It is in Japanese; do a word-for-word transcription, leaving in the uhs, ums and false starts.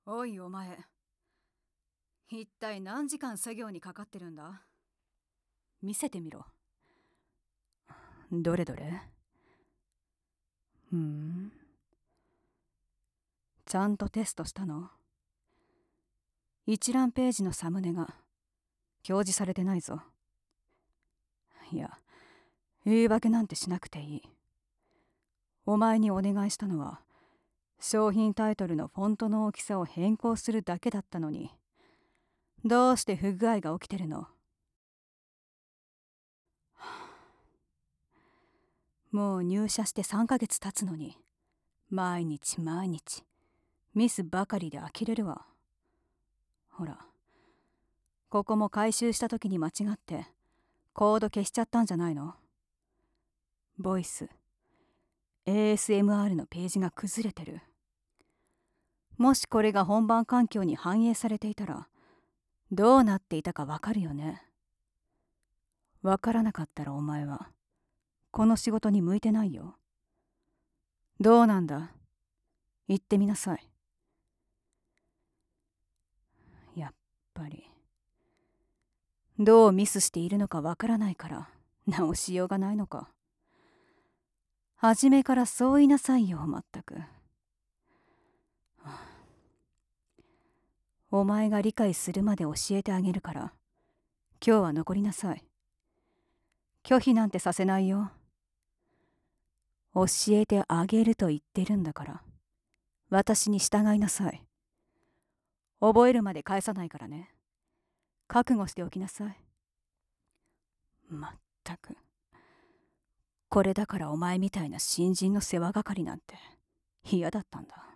おいお前、一体何時間作業にかかってるんだ？見せてみろ。どれどれ。ふん、ちゃんとテストしたの？一覧ページのサムネが表示されてないぞ。いや、言い訳なんてしなくていい。お前にお願いしたのは商品タイトルのフォントの大きさを変更するだけだったのに、どうして不具合が起きてるの？もう入社してさんかげつ経つのに、毎日毎日ミスばかりで呆れるわ。ほら、ここも回収した時に間違ってコード消しちゃったんじゃないの？ボイス エーエスエムアール のページが崩れてる。もしこれが本番環境に反映されていたらどうなっていたかわかるよね。わからなかったらお前はこの仕事に向いてないよ。どうなんだ？言ってみなさい。やっぱりどうミスしているのかわからないから直しようがないのか。初めからそう言いなさいよ。まったく。お前が理解するまで教えてあげるから今日は残りなさい。拒否なんてさせないよ。教えてあげると言ってるんだから私に従いなさい。覚えるまで返さないからね。覚悟しておきなさい。まったく、これだからお前みたいな新人の世話係なんて嫌だったんだ。